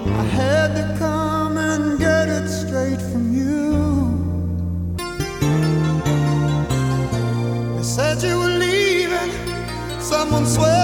I had to come and get it straight from you. They said you were leaving, someone swear